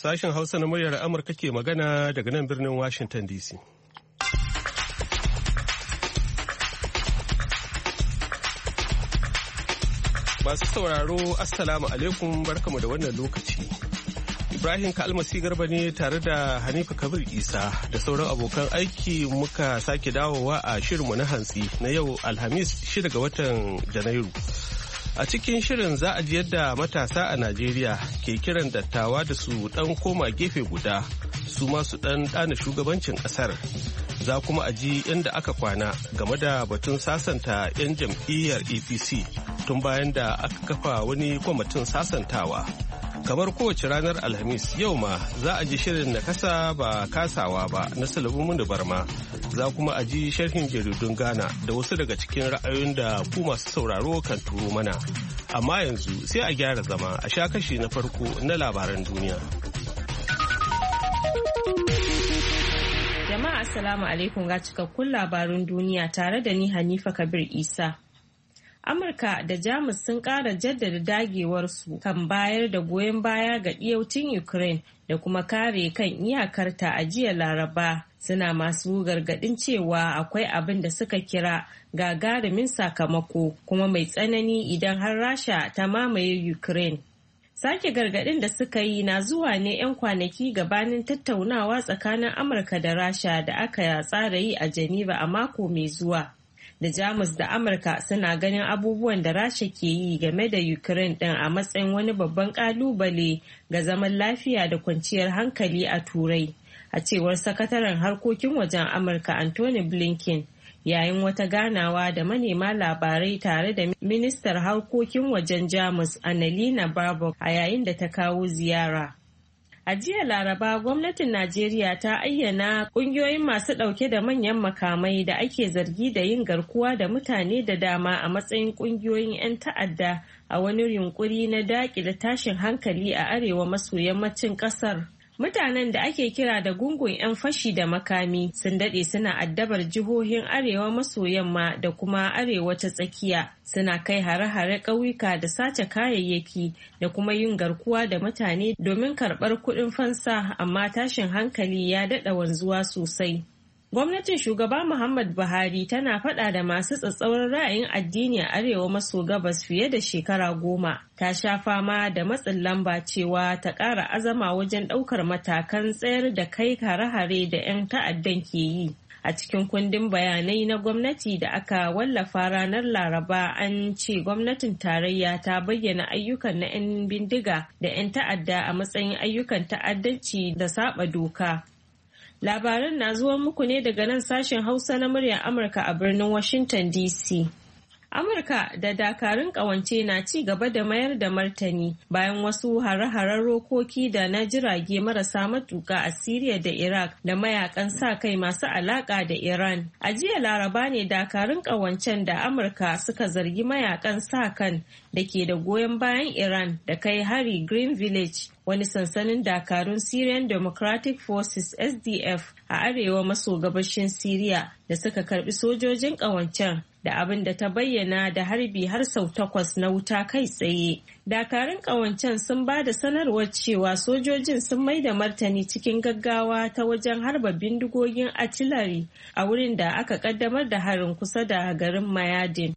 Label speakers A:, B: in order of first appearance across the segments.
A: Sashen Hausa na muryar Amurka ke magana daga nan birnin Washington DC. Masu sauraro, Assalamu alaikum, barkamu da wannan lokaci. Ibrahim Kalmasi Garba ne tare da Hanifa Kabir Isa da sauran abokan aiki muka sake dawowa a shirinmu na hantsi na yau Alhamis 6 ga watan Janairu. A cikin shirin za a ji yadda matasa a Najeriya ke kiran dattawa da su dan koma gefe guda su ma su dan dana shugabancin kasar. Za kuma a ji inda aka kwana game da batun sasanta 'yan jam'iyyar APC tun bayan da aka kafa wani kwamitin sasantawa. Kamar kowace ranar Alhamis yau ma za a ji shirin na kasa ba kasawa ba na Sulaiman Barma. Za kuma a ji sharhin jaridun Ghana da wasu daga cikin ra'ayoyin da ku masu sauraro kan turo mana. Amma yanzu sai a gyara zama a sha kashi na farko na labaran duniya.
B: Jama'a assalamu alaikum ga cikakkun labarun duniya tare da ni Hanifa Kabir Isa. Amurka da Jamus sun ƙara jaddada dagewarsu kan bayar da goyon baya ga ɗiyaucin Ukraine da kuma kare kan iyakarta a jiya Laraba, suna masu gargaɗin cewa akwai abin da suka kira gagarumin sakamako kuma mai tsanani idan har Rasha ta mamaye Ukraine. Sake gargaɗin da suka yi na zuwa ne 'yan kwanaki gabanin tattaunawa tsakanin Amurka da Rasha da aka tsara yi a Geneva a mako mai zuwa. Da Jamus da Amurka suna ganin abubuwan da Rasha ke yi game da Ukraine ɗin a matsayin wani babban ƙalubale ga zaman lafiya da kwanciyar hankali a Turai, a cewar sakataren harkokin wajen Amurka Anthony Blinken yayin wata ganawa da manema labarai tare da ministar harkokin wajen Jamus Annalena Baerbock a yayin da ta kawo ziyara. A jiya Laraba, gwamnatin Najeriya ta ayyana ƙungiyoyin masu ɗauke da manyan makamai da ake zargi da yin garkuwa da mutane da dama a matsayin ƙungiyoyin 'yan ta'adda a wani yunkuri na daƙile tashin hankali a arewa maso yammacin ƙasar. Mutanen da ake kira da gungun 'yan fashi da makami sun daɗe suna addabar jihohin arewa maso yamma da kuma arewa ta tsakiya, suna kai hare-hare ƙauyuka da sace kayayyaki da kuma yin garkuwa da mutane domin karɓar kuɗin fansa, amma tashin hankali ya daɗa wanzuwa sosai. Gwamnatin shugaba Muhammad Buhari tana faɗa da masu tsatsauran ra'ayin addini a arewa maso gabas fiye da shekara 10. Ta sha fama da matsin lamba cewa ta ƙara azama wajen ɗaukar matakan tsayar da kai hare-hare da 'yan ta'addan ke yi. A cikin kundin bayanai na gwamnati da aka wallafa ranar Laraba, an ce gwamnatin tarayya ta bayyana ayyukan na 'yan bindiga da 'yan ta'adda a matsayin ayyukan ta'addanci da saba doka. Labaran na zuwa muku ne daga nan sashen Hausa na muryar Amurka a birnin Washington DC. Amurka da dakarun ƙawance na ci gaba da mayar da martani bayan wasu hare-haren rokoki da na jirage marasa matuƙa a Siriya da Iraq da mayakan sa kai masu alaƙa da Iran. A jiya Laraba ne dakarun ƙawancen da Amurka suka zargi mayakan sa kan da ke da goyon bayan Iran da kai hari Green Village, wani sansanin dakarun Syrian Democratic Forces SDF a arewa maso gabashin Siriya da suka karbi sojojin ƙawancen, da abin da ta bayyana da harbi har sau 8 na wuta kai tsaye. Dakarun ƙawancen sun ba da sanarwar cewa sojojin sun mai da martani cikin gaggawa ta wajen harba bindigogin artillery a wurin da aka kaddamar da harin kusa da garin Mayadin.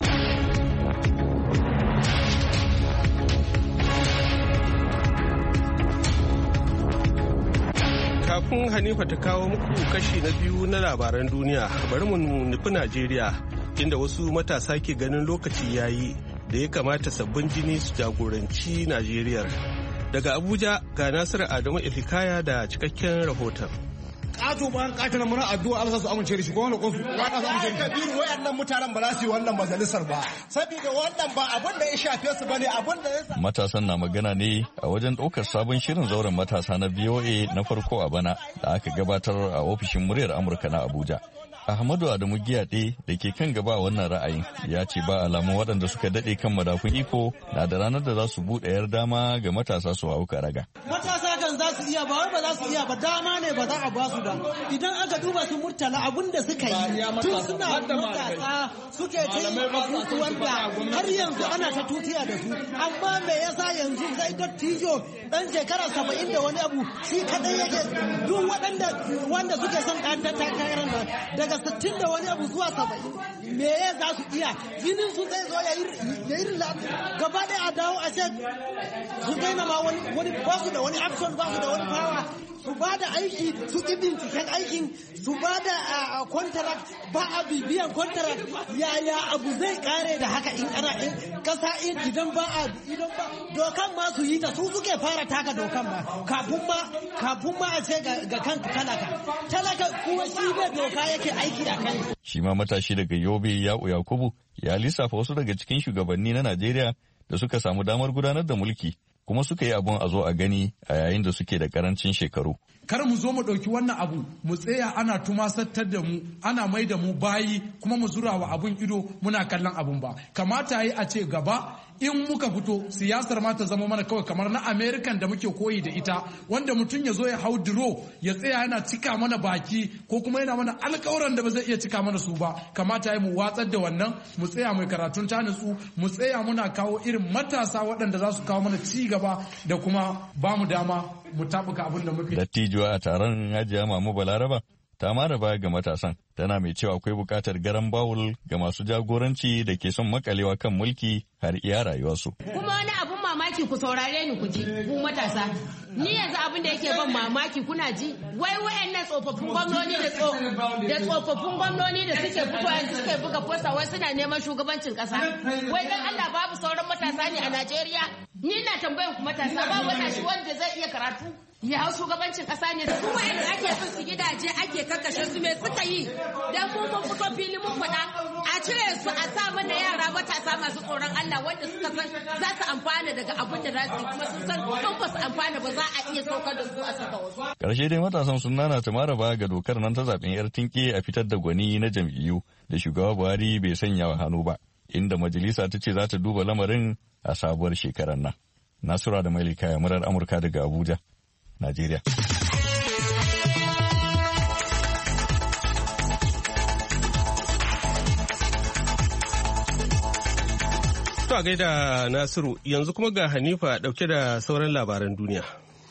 A: Kafin Hanifa ta kawo muku kashi na biyu na labaran duniya, bari mu nufi Najeriya, inda wasu matasa ke ganin lokaci yayi da ya kamata sabbin jini su jagoranci Najeriya. Daga Abuja ga Nasiru Adamu Ifikaya da cikakken rahoton.
C: Ƙato bayan ƙato na muna addu'a Allah su amince da shi ko wani kofi wanda za mu je kabiru wayannan mutanen ba za su yi wannan majalisar ba saboda wannan ba abin da ya shafe su bane abin da ya
D: matasan na magana ne a wajen ɗaukar sabon shirin zauren matasa na BOA na farko a bana da aka gabatar a ofishin muryar Amurka na Abuja. Ahmadu Adamu Giyaɗe da ke kan gaba wannan ra'ayin ya ce ba alamun waɗanda suka daɗe kan madafun iko na da ranar da za su buɗe yar dama ga matasa su hau karaga.
C: Matasa kan za su
E: su iya ba za su iya ba dama ne ba za a ba su ba idan aka duba su Murtala abin da suka yi tun suna matasa suke ta yi abubuwan da har yanzu ana ta tutiya da su amma me yasa yanzu sai dattijo dan shekara 70 da wani abu shi kadai yake duk wanda suke son ƙantar takarar nan daga 60 da wani abu zuwa 70 me ya za su iya jinin su zai zo ya yi gaba ɗaya a dawo a ce su daina ma wani ba su da wani action ba su da wani power su ba da aiki su ƙi binciken aikin su ba da contract ba a bibiyan contract yaya abu zai kare da haka in ana in kasa idan ba dokan ma su yi ta su suke fara taka dokan ma kafin ma a ce ga kan talaka kuma shi ne doka yake aiki a kai.
D: Shi ma matashi daga Yobe Yakubu ya lissafa wasu daga cikin shugabanni na Najeriya da suka samu damar gudanar da mulki kuma suka yi abun a zo a gani a yayin da suke da karancin shekaru.
F: Kar mu zo mu ɗauki wannan abu mu tsaya ana tumasattar da mu ana mai da mu bayi kuma mu zura wa abun ido muna kallon abun ba. Kamata yi a ce gaba in muka fito siyasar ma ta zama mana kawai kamar na American da muke koyi da ita wanda mutum ya zo ya hau duro ya tsaya yana cika mana baki ko kuma yana mana alƙawuran da ba zai iya cika mana su ba. Kamata yi mu watsar da wannan mu tsaya mai karatun ta nutsu mu tsaya muna kawo irin matasa waɗanda za su kawo mana ci gaba da kuma ba mu dama mu tabuka abin da muke.
D: Dattijuwa a taron Hajiya Mamu Balaraba ta mara baya ga matasan tana mai cewa akwai bukatar garan bawul ga masu jagoranci da ke son makalewa kan mulki har iya rayuwarsu.
G: Kuma wani abun mamaki ku saurare ni ku ji ku matasa. Ni yanzu abin da yake ban mamaki kuna ji wai wayannan tsofaffin gwamnoni da tsofaffin gwamnoni da suke fito yanzu suke buga posta wai suna neman shugabancin kasa. Wai dan Allah babu sauran matasa ne a Najeriya? Ni na tambayan ku matasa ba matashi wanda zai iya karatu ya hau shugabancin kasa ne su wa'anda ake son su gidaje ake kakkashe su me suka yi dan mun fito fili mun faɗa a cire su a sa mana yara matasa masu tsoron Allah wanda suka san za su amfana daga abin da za su kuma sun san kan ba su amfana ba za a iya saukar da su a saka wasu.
D: Karshe dai matasan sun nana ta mara ba ga dokar nan ta zaben yar tinke a fitar da gwani na jam'iyyu da shugaba Buhari bai sanya wa hannu ba inda majalisa ta ce za ta duba lamarin a sabuwar shekarar nan. Nasura da Mailika ya murar Amurka daga Abuja, Najeriya.
A: To a gaida Nasiru yanzu kuma ga Hanifa dauke da sauran labaran duniya.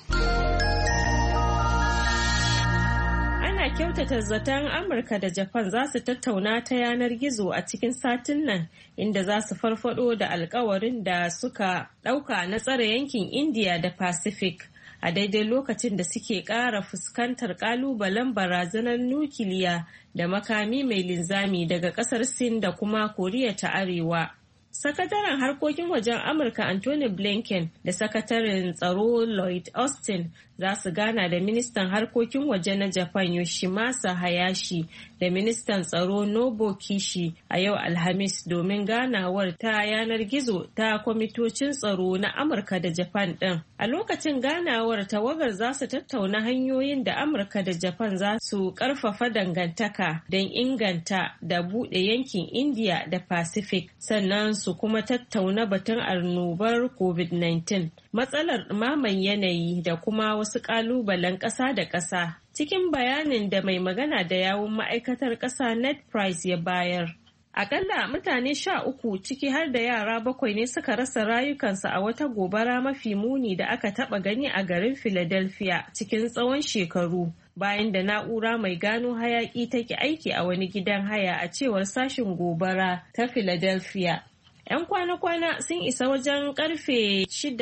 B: Ana kyautata zaton Amurka da Japan za su tattauna ta yanar gizo a cikin satin nan inda za su farfado da alkawarin da suka dauka na tsare yankin India da Pacific. A daidai lokacin da suke ƙara fuskantar ƙalubalen barazanar nukiliya da makami mai linzami daga ƙasar Sin da kuma Koriya ta Arewa. Sakataren harkokin wajen Amurka Anthony Blinken da sakataren tsaro Lloyd Austin za su gana da ministan harkokin waje na Japan Yoshimasa Hayashi da ministan tsaro Nobuo Kishi a yau Alhamis domin ganawar ta yanar gizo ta kwamitocin tsaro na Amurka da Japan ɗin. A lokacin ganawar tawagar za su tattauna hanyoyin da Amurka da Japan za su ƙarfafa dangantaka don inganta da buɗe yankin India da Pacific sannan su kuma tattauna batun annobar COVID-19, matsalar ɗumaman yanayi da kuma wasu ƙalubalen ƙasa da ƙasa. Cikin bayanin da mai magana da yawun ma'aikatar ƙasa Ned Price ya bayar. Akalla mutane 13 ciki har da yara 7 ne suka rasa rayukansu a wata gobara mafi muni da aka taɓa gani a garin Philadelphia cikin tsawon shekaru. Bayan da na'ura mai gano hayaƙi take aiki a wani gidan haya a cewar sashin gobara ta Philadelphia. 'Yan kwana-kwana sun isa wajen karfe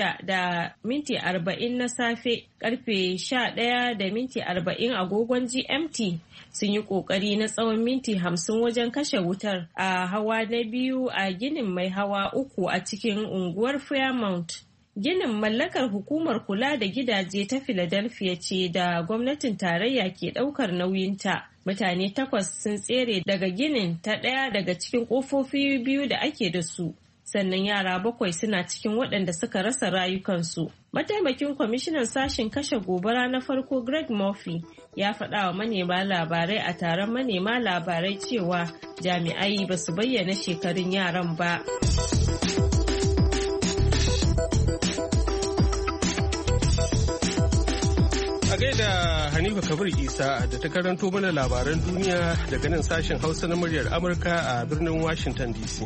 B: 6:40 na safe, karfe 11:40 agogon GMT. Sun yi kokari na tsawon minti 50 wajen kashe wutar a hawa na biyu a ginin mai hawa 3 a cikin unguwar Fairmount. Ginin mallakar hukumar kula da gidaje ta Philadelphia ce da gwamnatin tarayya ke daukar nauyinta. Mutane 8 sun tsere daga ginin ta ɗaya daga cikin ƙofofi 2 da ake da su. Sannan yara 7 suna cikin waɗanda suka rasa rayukansu. Mataimakin kwamishinan sashen kashe gobara na farko Greg Murphy ya faɗa wa manema labarai a taron manema labarai cewa jami'ai ba su bayyana shekarun yaran ba.
A: A gaida Hanifa Kabir Isa da ta karanto mana labaran duniya daga nan sashen Hausa na muryar Amurka a birnin Washington DC.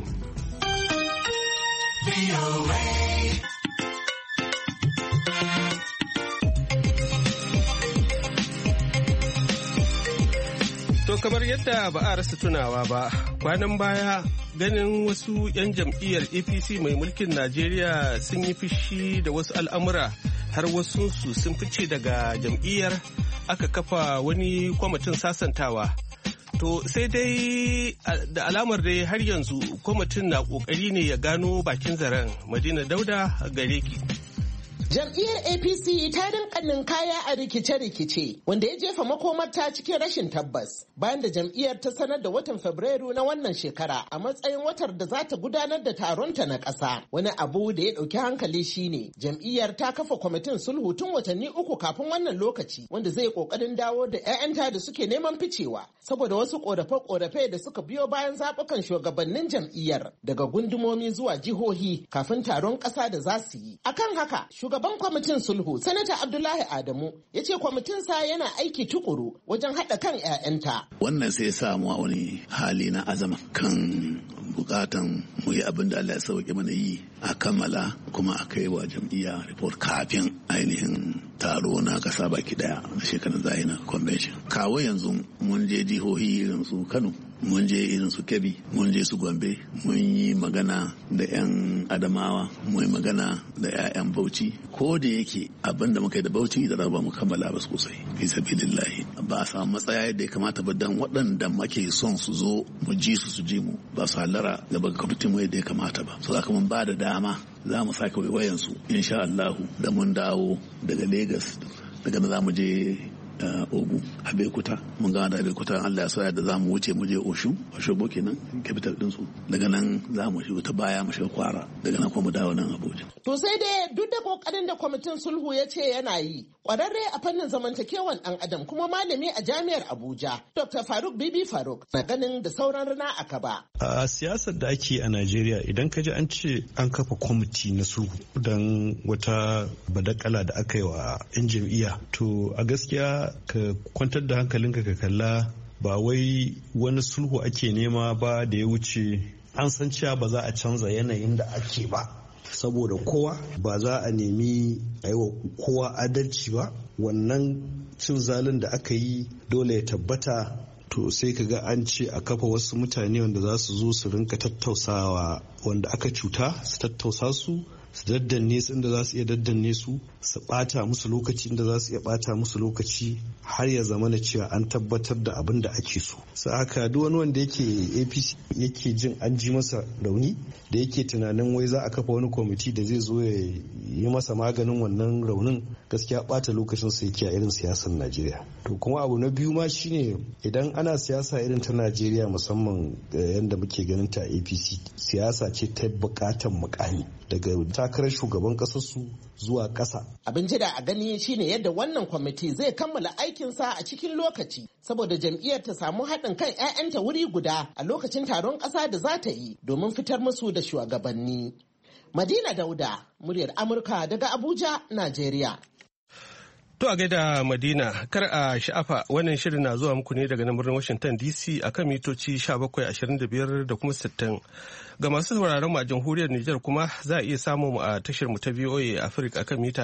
A: To kamar yadda ba a rasa tunawa ba, kwanan baya ganin wasu 'yan jam'iyyar APC mai mulkin Najeriya sun yi fushi da wasu al'amura har wasu su sun fice daga jam'iyyar aka kafa wani kwamitin sasantawa. To sai dai da alamar dai har yanzu kwamitin na kokari ne ya gano bakin zaren. Madina Dauda gare ki.
H: Jam'iyyar APC ta rinka kaya a rikice-rikice wanda ya jefa makomarta cikin rashin tabbas bayan da jam'iyyar ta sanar da watan Fabrairu na wannan shekara a matsayin watar da za ta gudanar da taronta na ƙasa. Wani abu da ya ɗauki hankali shine jam'iyyar ta kafa kwamitin sulhu tun watanni 3 kafin wannan lokaci wanda zai ƙoƙarin dawo da 'ya'yanta da suke neman ficewa saboda wasu ƙorafe-ƙorafe da suka biyo bayan zaɓukan shugabannin jam'iyyar daga gundumomi zuwa jihohi kafin taron ƙasa da za su yi. Akan haka shugaban kwamitin sulhu sanata Abdullahi Adamu ya ce kwamitinsa yana aiki tukuru wajen haɗa kan 'ya'yanta.
I: Wannan sai ya samu a wani hali na azama kan bukatan mu yi abin da Allah ya sauke mana yi a kammala kuma a kai wa jam'iyya report kafin ainihin taro na kasa baki daya na shekarar zai na convention. Kawo yanzu mun je jihohi irin su Kano, mun je irin su Kebbi, mun je su Gombe, mun yi magana da 'yan Adamawa, mun yi magana da 'ya'yan Bauchi. Ko da yake abin da muka yi da Bauchi da raba mu kammala ba sosai. Fi sabilillahi ba a samu matsaya yadda ya kamata ba dan waɗanda muke son su zo mu ji su ji mu ba su hallara gaba kwamitin mu yadda ya kamata ba. So haka mun ba da dama za mu sake wayansu insha Allahu da mun dawo daga Lagos daga za mu je Ogun, Abeokuta, mun gana da Abeokuta Allah ya soya da za mu wuce mu je Oshobo kenan capital din su. Daga nan za mu shiga ta baya mu shiga Kwara, daga nan kuma mu dawo nan Abuja.
H: To sai dai duk da kokarin da kwamitin sulhu ya ce yana yi, kwararre a fannin zamantakewan dan adam kuma malami a jami'ar Abuja, Dr. Faruk Bibi Faruk na ganin da sauran rana a kaba.
J: A siyasar da ake a Najeriya idan ka ji an ce an kafa kwamiti na sulhu don wata badakala da aka yi wa 'yan jam'iyya, to a gaskiya ka kwantar da hankalinka ka kalla ba wai wani sulhu ake nema ba da ya wuce an san cewa ba za a canza yanayin da ake ba saboda kowa ba za a nemi a yi wa kowa adalci ba. Wannan cin zalin da aka yi dole ya tabbata, to sai ka ga an ce a kafa wasu mutane wanda za su zo su rinka tattausawa wanda aka cuta, su tattausa su daddanne su inda za su iya daddanne su bata musu lokaci inda za su iya bata musu lokaci har ya zama na cewa an tabbatar da abin da ake so. Sai haka duk wani wanda yake APC yake jin an ji masa rauni da yake tunanin wai za a kafa wani kwamiti da zai zo ya yi masa maganin wannan raunin, gaskiya bata lokacin sa yake a irin siyasar Najeriya. To kuma abu na biyu ma shine idan ana siyasa irin ta Najeriya musamman yadda muke ganin ta APC, siyasa ce ta bukatan mukami daga takarar shugaban kasarsu zuwa ƙasa.
H: Abin jira a gani shine yadda wannan kwamiti zai kammala aikinsa a cikin lokaci saboda jam'iyyar ta samu haɗin kan 'ya'yanta wuri guda a lokacin taron ƙasa da za ta yi domin fitar musu da shugabanni. Madina Dauda, muryar Amurka daga Abuja, Najeriya.
A: To a gaida Madina, kar a sha'afa wannan shirin na zuwa muku ne daga nan birnin Washington DC akan mitoci 1725 da kuma 60. Ga masu sauraron mu a jamhuriyar Nijar kuma za a iya samun mu a tashar mu ta VOA Africa akan mita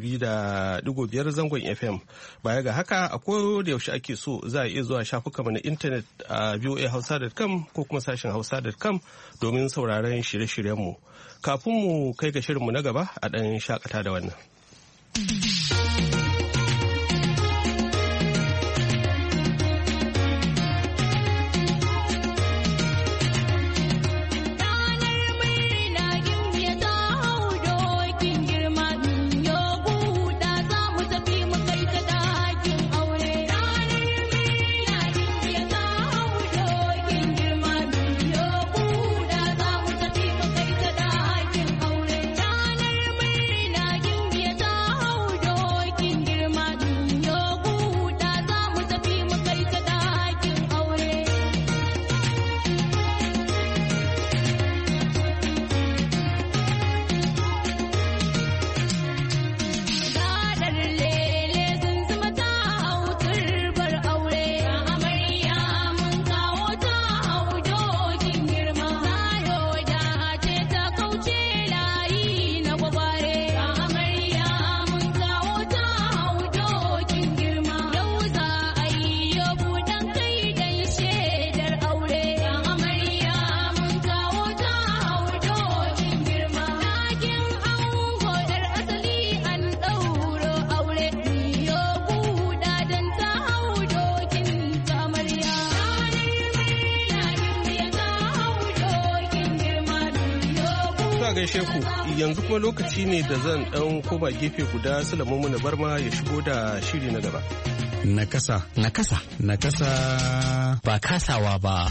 A: 200.5 zangon FM. Baya ga haka a koda yaushe ake so za a iya zuwa shafukanmu na intanet a voahausa.com ko kuma sashen hausa.com domin sauraron shirye-shiryen mu. Kafin mu kai ga shirinmu na gaba a ɗan shakata da wannan. gaishe ku yanzu kuma lokaci ne da zan ɗan koma gefe guda Sulaiman na Barma ya shigo da shiri na gaba.
K: Nakasa. Ba kasawa ba.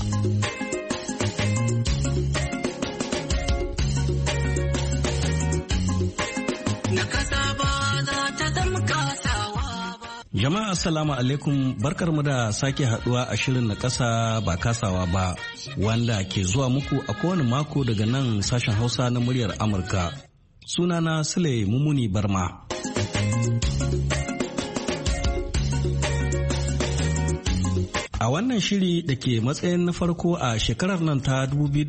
K: Jama'a assalamu alaikum, barkarmu da sake haduwa a shirin na kasa ba kasawa ba wanda ke zuwa muku a kowane mako daga nan sashen Hausa na muryar Amurka. Sunana Sule Mumuni Barma. A wannan shiri da ke matsayin na farko a shekarar nan ta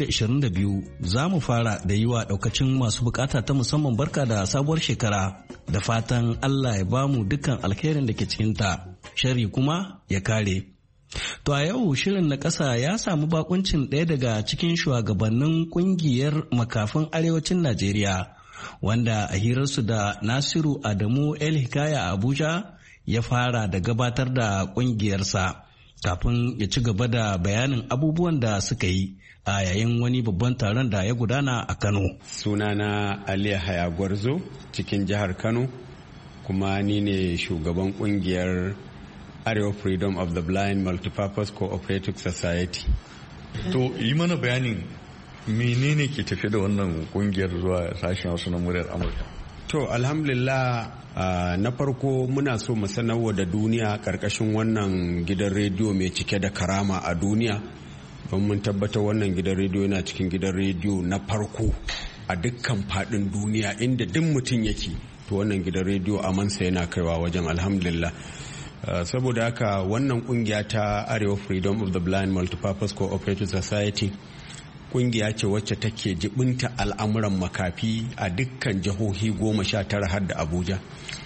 K: 2022 za mu fara da yi wa daukacin masu bukata ta musamman barka da sabuwar shekara da fatan Allah ya bamu dukkan alkhairin da ke cikinta, shari kuma ya kare. To a yau shirin na ƙasa ya samu bakuncin ɗaya daga cikin shugabannin ƙungiyar makafin arewacin Najeriya wanda a hirarsu da Nasiru Adamu El Hikaya a Abuja ya fara da gabatar da ƙungiyarsa. Kafin ya ci gaba da bayanin abubuwan da suka yi a yayin wani babban taron da ya gudana a Kano.
L: Sunana Ali Haya Gwarzo cikin jihar Kano, kuma ni ne shugaban kungiyar Arewa Freedom of the Blind Multipurpose Cooperative Society.
D: To yi mana bayanin menene ke tafi da wannan kungiyar zuwa sashen Hausa na muryar Amurka?
L: To alhamdulillah na farko muna so mu sanarwa da duniya karkashin wannan gidan rediyo mai cike da karama a duniya, don mun tabbatar wannan gidan rediyo yana cikin gidan rediyo na farko a dukkan fadin duniya inda duk mutum yake, to wannan gidan rediyo amansa yana kaiwa wajen, alhamdulillah. Saboda haka wannan kungiya ta Arewa Freedom of the Blind Multipurpose Cooperative Society kungiya ce wacce take jibinta al'amuran makafi a dukkan jihohi 19 har da Abuja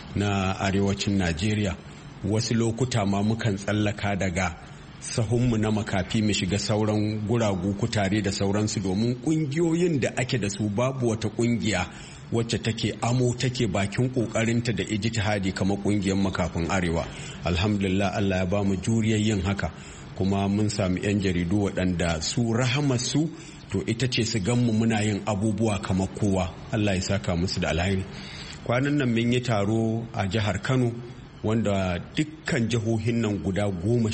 L: na arewacin Najeriya. Wasu lokuta ma mukan tsallaka daga sahunmu na makafi mu shiga sauran guragu, kutare da sauransu, domin kungiyoyin da ake da su babu wata kungiya wacce take amo take bakin kokarinta da ijtihadi kamar kungiyar makafin arewa. Alhamdulillah, Allah ya ba mu juriyar yin haka, kuma mun sami 'yan jaridu waɗanda su rahamarsu to ita ce su ganmu muna yin abubuwa kamar kowa. Allah ya saka musu da alheri. Kwanan nan mun yi taro a jihar Kano wanda dukkan jihohin nan guda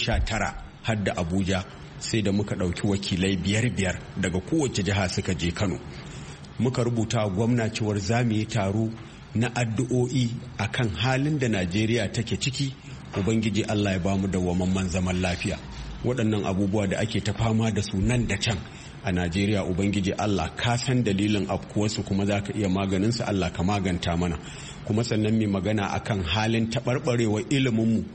L: 19 har da Abuja sai da muka ɗauki wakilai 5 daga kowace jiha suka je Kano. Muka rubuta gwamna cewar za mu yi taro na addu'o'i akan halin da Najeriya take ciki. Ubangiji Allah ya bamu dawwammamen zaman lafiya. Waɗannan abubuwa da ake ta fama da su nan da can a Najeriya, Ubangiji Allah ka san dalilin afkuwarsu kuma za ka iya maganinsu, Allah ka maganta mana. Kuma sannan mai magana akan halin taɓarɓarewa iliminmu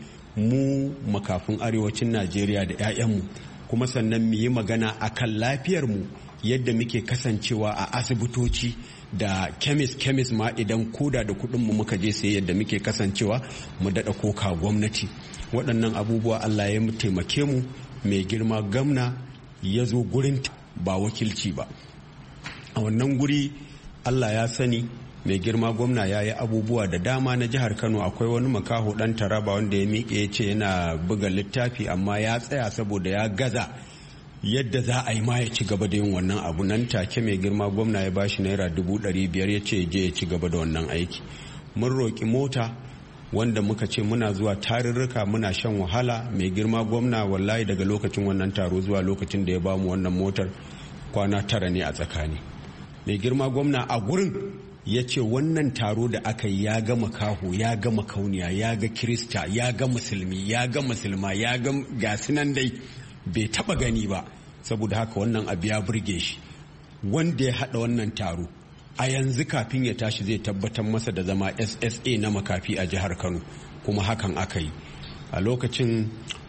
L: mu makafin arewacin Najeriya da 'ya'yanmu. Kuma sannan mu yi magana akan lafiyarmu, yadda muke kasancewa a asibitoci da kemis ma idan koda da kuɗinmu muka je sai yadda muke kasancewa mu daɗa koka gwamnati. Waɗannan abubuwa Allah ya taimake mu, mai girma gwamna ya zo gurin ba wakilci ba. A wannan guri Allah ya sani mai girma gwamna ya yi abubuwa da dama na jihar Kano. Akwai wani makaho ɗan Taraba wanda ya miƙe ya ce yana buga littafi, amma ya tsaya saboda ya gaza yadda za a yi ma ya ci gaba da yin wannan abu. Nan take mai girma gwamna ya bashi naira 500,000 ya ce je ya ci gaba da wannan aiki. Mun roƙi mota wanda muka ce muna zuwa tarurruka muna shan wahala. Mai girma gwamna wallahi daga lokacin wannan taro zuwa lokacin da ya bamu wannan motar kwana 9 ne a tsakani. Mai girma gwamna a gurin ya ce wannan taro da aka yi ya ga makaho, ya ga makauniya, ya ga kirista, ya ga musulmi, ya ga musulma, ya ga gasinan dai bai taba gani ba. Saboda haka wannan abu ya burge shi. Wanda ya hada wannan taro a yanzu kafin ya tashi zai tabbatar masa da zama SSA na makafi a jihar Kano, kuma hakan aka yi. A lokacin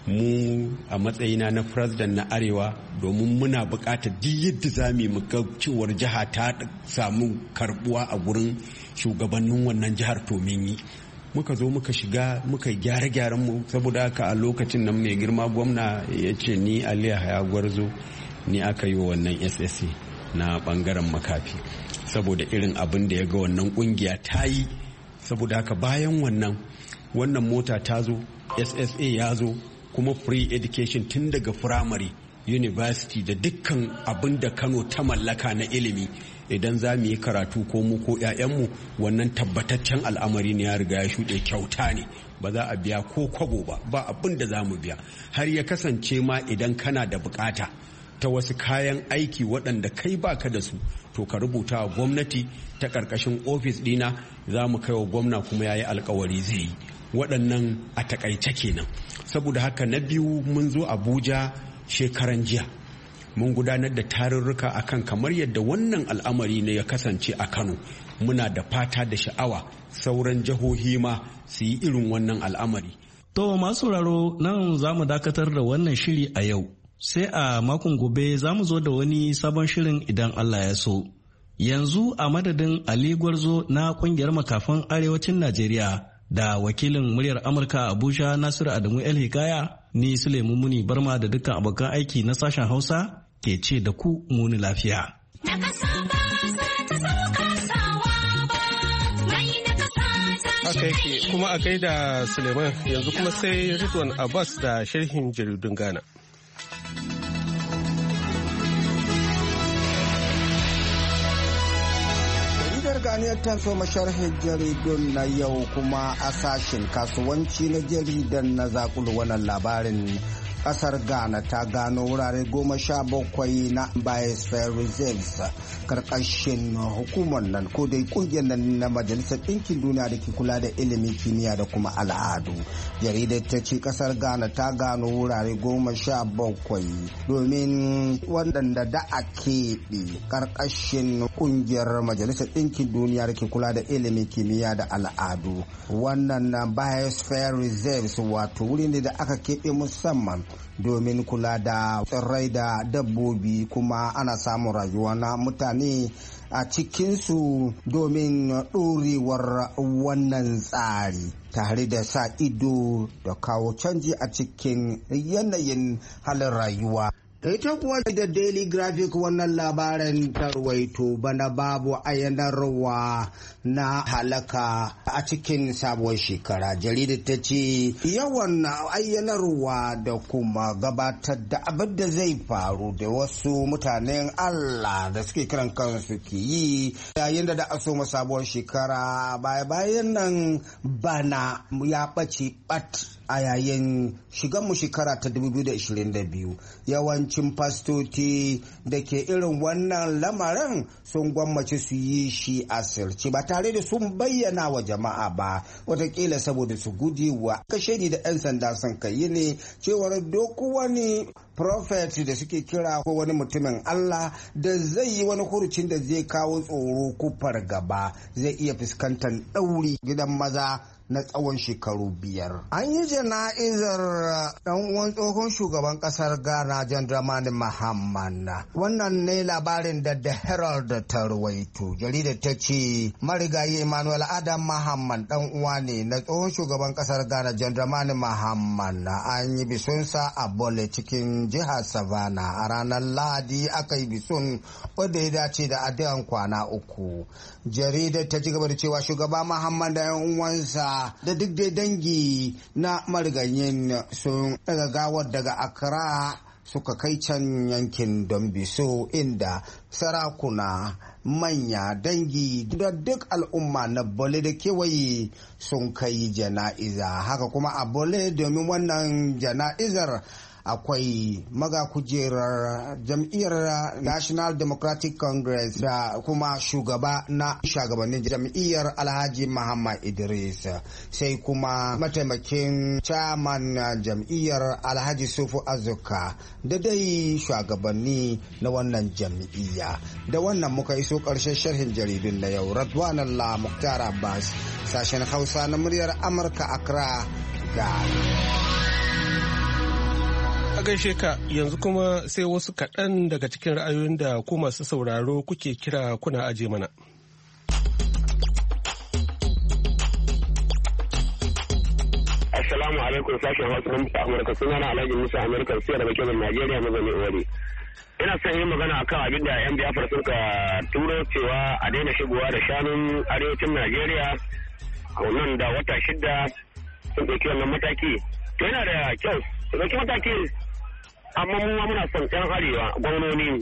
L: mu a matsayina na president na arewa, domin muna bukatar duk yadda za mu ga cewar jiha ta samu karbuwa a gurin shugabannin wannan jihar, to mun yi. Muka zo muka shiga muka gyare-gyaren mu. Saboda haka a lokacin nan mai girma gwamna ya ce ni Ali Haya Gwarzo ni aka yi wa wannan SSA na bangaren makafi, saboda irin abin da ya ga wannan kungiya ta yi. Saboda haka bayan wannan mota ta zo, SSA ya zo, kuma free education tun daga primary, university da dukkan abin da Kano ta mallaka na ilimi idan za mu yi karatu ko mu ko 'ya'yanmu wannan tabbataccen al'amari ne ya riga ya shuɗe, kyauta ne, ba za a biya ko kwabo ba abin da za mu biya. Har ya kasance ma idan kana da bukata ta wasu kayan aiki waɗanda kai baka da su, to ka rubuta wa gwamnati ta ƙarƙashin ofis ɗina, za mu kai wa gwamna kuma ya yi alkawari zai yi. Waɗannan a takaice kenan. Saboda haka na biyu, mun zo Abuja shekaran jiya, mun gudanar da tarurruka akan kamar yadda wannan al'amari ne ya kasance a Kano. Muna da fata da sha'awa sauran jihohi ma su yi irin wannan al'amari.
K: To masu sauraro, nan za mu dakatar da wannan shiri a yau. Sai a makon gobe za mu zo da wani sabon shirin idan Allah ya so. Yanzu a madadin Ali Gwarzo na kungiyar makafan arewacin Najeriya da wakilin muryar Amurka Abuja Nasiru Adamu El Hikaya, ni Suleiman Muni Barma da dukkan abokan aiki na sashen Hausa ke ce da ku muni lafiya.
A: Haka yake, kuma a gaida Suleiman, yanzu kuma sai Ridwan Abbas da sharhin jaridun Ghana.
M: Ganiyar ta so masharhin jaridun na yau kuma a sashen kasuwanci na jaridan na zakulu wannan labarin. Kasar Ghana ta gano wurare 17 na biosphere reserves karkashin hukumar nan ko dai kungiyar nan na Majalisar Ɗinkin Duniya da ke kula da ilimin kimiyya da kuma al'adu. Jaridar ta ce kasar Ghana ta gano wurare 17 domin waɗanda da a keɓe karkashin kungiyar Majalisar Ɗinkin Duniya da ke kula da ilimin kimiyya da al'adu. Wannan biosphere reserves wato wuri ne da aka keɓe musamman domin kula da tsirrai da dabbobi, kuma ana samun rayuwa na mutane a cikinsu domin ɗorewar wannan tsari tare da sa ido da kawo canji a cikin yanayin halin rayuwa. Ita kuwa da Daily Graphic wannan labarin tarwaito bana babu ayyanarwa na halaka a cikin sabuwar shekara. Jaridar ta ce yawan ayyanarwa da kuma gabatar da abin da zai faru da wasu mutanen Allah da suke kiran kansu ke yi yayin da aso sabuwar shekara bayan nan bana ya ɓace ɓat a yayin shiganmu shekara ta 2022. Yawancin fastoci da ke irin wannan lamarin sun gwammace su yi shi a sirce ba tare da sun bayyana wa jama'a ba, watakila saboda su guji wa kashe ni da 'yan sanda sun kai ne cewar duk wani prophet da suke kira ko wani mutumin Allah da zai yi wani hurucin da zai kawo tsoro ko fargaba zai iya fuskantar ɗauri gidan maza na tsawon shekaru 5. An yi jana'izar ɗan uwan tsohon shugaban ƙasar Ghana John Dramani Mahama. Wannan ne labarin da The Herald ta ruwaito. Jaridar ta ce marigayi Emmanuel Adam Mahama ɗan uwa ne na tsohon shugaban ƙasar Ghana John Dramani Mahama. An yi bisunsa a Bole cikin jihar Savannah a ranar Lahadi aka yi bisun wanda ya dace da addu'an kwana 3. Jaridar ta ci gaba da cewa shugaba Mahama da 'yan uwansa da duk dai dangi na marigayin sun daga gawar daga Accra suka kai can yankin Dombiso inda sarakuna manya dangi da duk al'umma na Bole da kewaye sun kai jana'iza. Haka kuma a Bole domin wannan jana'izar akwai magakujerar jam'iyyar National Democratic Congress da kuma shugaba na shugabannin jam'iyyar Alhaji Muhammad Idris, sai kuma mataimakin chairman jam'iyyar Alhaji Sufu Azuka da dai shugabanni na wannan jam'iyya. Da wannan muka iso ƙarshen sharhin jaridun na yau. Radwanallah Muktar Abbas, sashen Hausa na muryar Amurka, Accra, Ghana.
A: A gaishe ka, yanzu kuma sai wasu kaɗan daga cikin ra'ayoyin da ku masu sauraro kuke kira kuna aje mana.
N: Assalamu alaikum, sashen Hausa na Amurka, sunana Alhaji Musa Amurka sai daga Kebbi Najeriya mazauni Owari. Ina son yin magana akan abin da 'yan Biafra suka turo cewa a daina shigowa da shanun arewacin Najeriya a nan da wata 6 sun ɗauki wannan mataki. To yana da kyau su ɗauki mataki, amma mu muna son 'yan arewa gwamnoni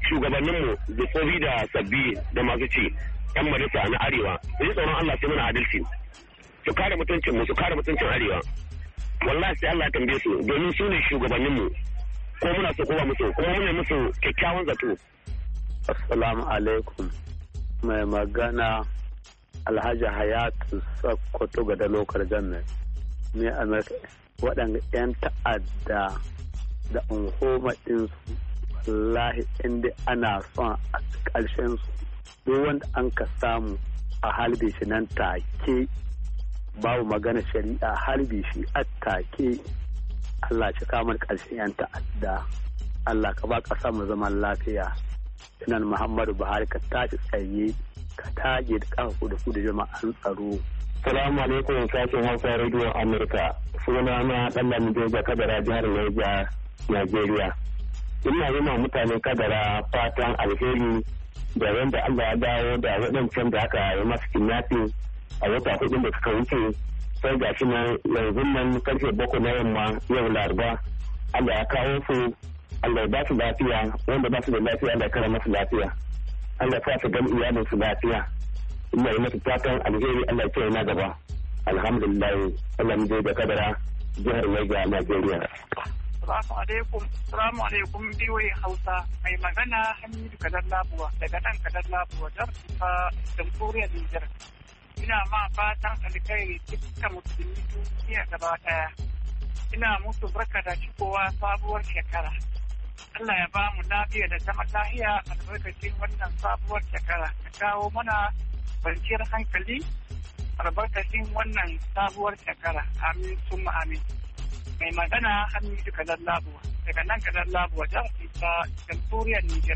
N: shugabanninmu da tsohi da sabbi da masu ci yan majalisa na arewa su yi tsoron Allah sai muna adalci su kare mutuncin mu su kare mutuncin arewa wallahi sai Allah ya tambaye su domin su ne shugabanninmu ko muna so ko ba musu ko muna musu kyakkyawan zato.
O: Assalamu alaikum mai magana Alhaji Hayatu Sokoto ga Dalokar Gannan ne Amerika waɗanda 'yan ta'adda da unhoma ɗinsu wallahi inda ana son a ƙarshen su duk wanda an ka samu a halbe shi nan take babu magana shari'a halbe shi a take. Allah shi kamar ƙarshen 'yan ta'adda Allah ka ba ƙasa mu zaman lafiya. Tunan Muhammadu Buhari ka tashi tsaye ka tage da ƙafa da ku da jama'an tsaro.
N: Salamu alaikum sashen Hausa Radio Amurka. Suna na ɗan Joja Kadara jihar Niger, Najeriya. Ina yi ma mutane Kadara fatan alheri da wanda Allah ya dawo da waɗancan da aka yi masu kidnapping a wata hudun da suka wuce. Sai ga shi nan yanzu nan karfe 7 na yamma yau Laraba. Allah ya kawo su, Allah ya ba su lafiya, wanda ba su da lafiya Allah ya kara masu lafiya. Allah ya sa su gan iyalin su lafiya. Ina yi masu fatan alheri Allah ya kiyaye na gaba. Alhamdulillah Allah mu je da Kadara jihar Niger Najeriya.
P: Salamu alaikum biyoyi Hausa mai magana Hamidu Kadar Labuwa daga nan Kadar Labuwa jar ta jamhuriyar Nijar. Ina ma fatan alkhairi dukkan musulmi duniya gaba daya. Ina musu barka da shigowa sabuwar shekara. Allah ya ba mu lafiya da zama lafiya albarkacin wannan sabuwar shekara. Ka kawo mana kwanciyar hankali albarkacin wannan sabuwar shekara. Amin summa amin. Mai magana Hamidu Kadar Labuwa daga nan Kadar Labuwa jar ta jamhuriyar Nijar.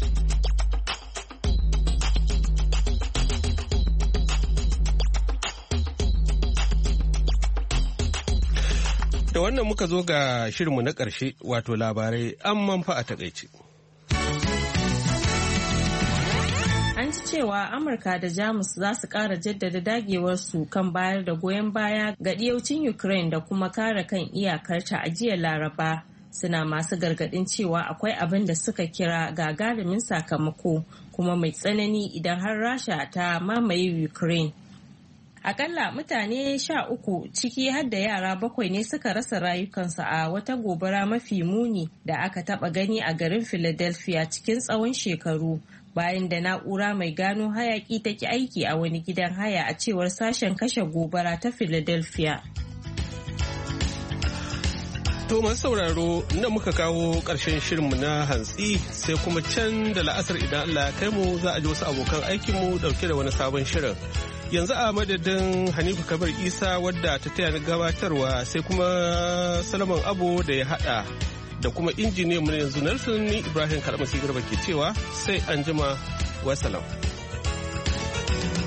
A: Da wannan muka zo ga shirinmu na ƙarshe wato labarai an manfa a takaice.
B: An ji cewa Amurka da Jamus za su ƙara jaddada dagewarsu kan bayar da goyon baya ga ɗiyaucin Ukraine da kuma kare kan iyakarta a jiya Laraba. Suna masu gargaɗin cewa akwai abin da suka kira gagarumin sakamako kuma mai tsanani idan har Rasha ta mamaye Ukraine. Akalla mutane 13 ciki har da yara 7 ne suka rasa rayukansu a wata gobara mafi muni da aka taba gani a garin Philadelphia cikin tsawon shekaru bayan da na'ura mai gano hayaki ta ki aiki a wani gidan haya a cewar sashen kashe gobara ta Philadelphia.
A: To masu sauraro inda muka kawo ƙarshen shirinmu na hantsi sai kuma can da la'asar idan Allah ya kai mu za a ji wasu abokan aikinmu ɗauke da wani sabon shirin. Yanzu a madadin Hanifu Kabir Isa wadda ta taya ni gabatarwa sai kuma Salaman Abo da ya hada da kuma injiniyan mu yanzu Nelson ni Ibrahim Kalmasi Garba ke cewa sai anjima wasalam.